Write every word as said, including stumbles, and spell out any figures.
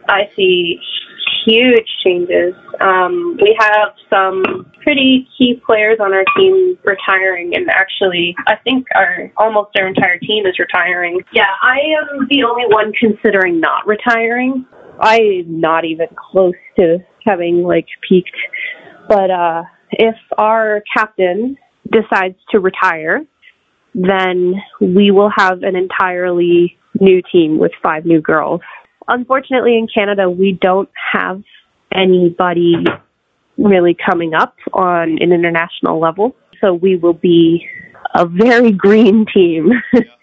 I see huge changes. Um, we have some pretty key players on our team retiring, and actually, I think our almost our entire team is retiring. Yeah, I am the only one considering not retiring. I'm not even close to having, like, peaked. But uh, if our captain decides to retire, then we will have an entirely new team with five new girls. Unfortunately, in Canada, we don't have anybody really coming up on an international level, so we will be a very green team.